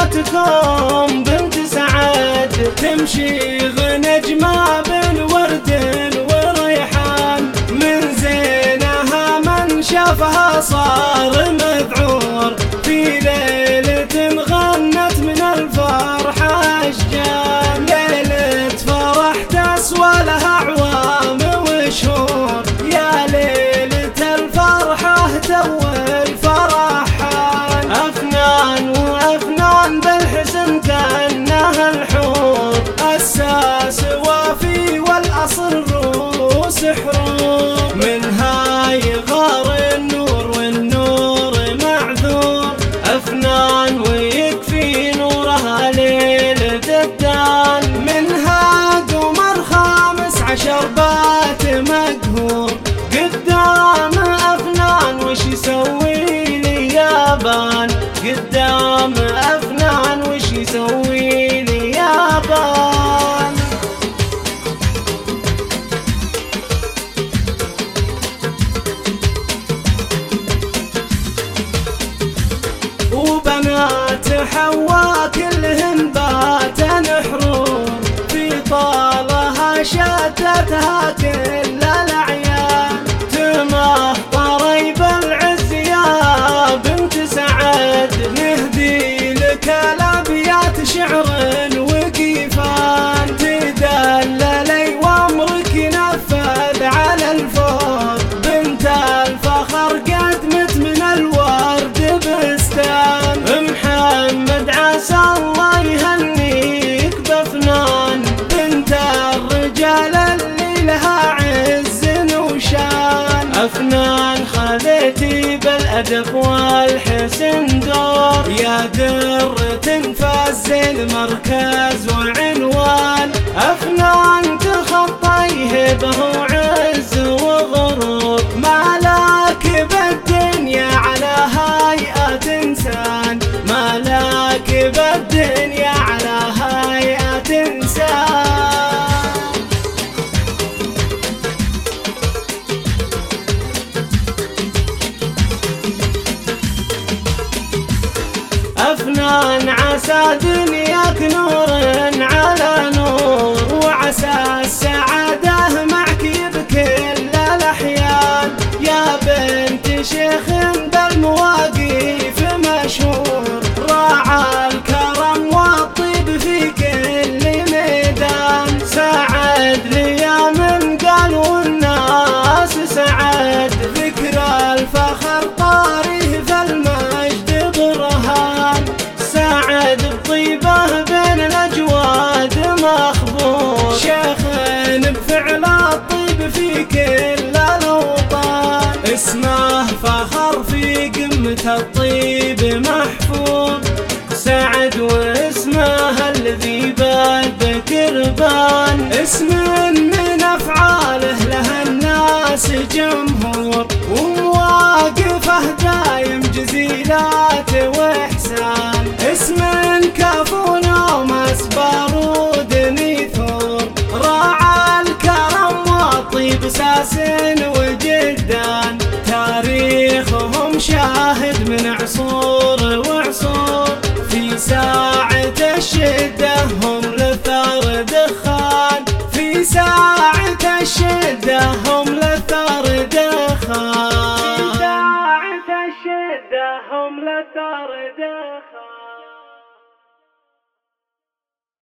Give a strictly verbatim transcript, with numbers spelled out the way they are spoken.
تحياتكم بنت سعد تمشي غنجمة بالورد وريحان، من زينها من شافها صار مذعور، في ليلة غنت من الفرحة أشجان، ليلة فرح تسوى لها أعوام وشهور، يا ليلة الفرحة تو الفرحان، أفنان وأفنان بالحسن كأنها الحور، الساس وافي والأصل روس حروب، منها يغار النور والنور معذور، أفنان ويكفي نورها ليل ددان، منها قمر خامس عشر بات مقهور، قدام أفنان وش يسوي لي يابان، قدام أفنان وش يسوي لي يابان. وبنات حوا كلهن باتن حرور، في طالها شتتها كل الأعيان، تمه طريب العز يا بنت سعد، نهدي لك الأبيات شعر وقيفان، تدللي وامرك نفذ على الفور، بنت الفخر قدمت من الورد بستان، محمد عسى الله يهنيك بفنان، بنت الرجال اللي لها عز وشان، أفنان خذيتي بالأدب والحسن دور، يا درة فز المركز وعنوان، أفنان تخطي هبه وعز وغرور، مالك بالدنيا على هيئة إنسان، مالك بالدنيا على هيئة إنسان. أفنان عسى دنياك نور على نور، وعسى السعادة معك بكل الأحيان، يا بنت شيخ بالمواقف مشهور، راعى الكرم والطيب في كل ميدان، سعد لي من قالوا الناس سعد، ذكر الفخر طاريه في المجد برهان، سعد بطيبه بين الأجواد مخبور، شيخ بفعل الطيب في كل الأوطان، اسمه فخر في قمة الطيب محفوظ، سعد واسمه الذي بالذكر بان، اسم من أفعاله له الناس جمهور، ومواقفه دايم جزيلات وإحسان، اسم كفو نومس بارود نيثور، راعى الكرم والطيب ساس وجدان، تاريخهم شاهد من عصور وعصور، في ساعة الشدة هم لثار دخان، في ساعة الشدة هم لثار دخان، في ساعة الشدة هم لثار دخان.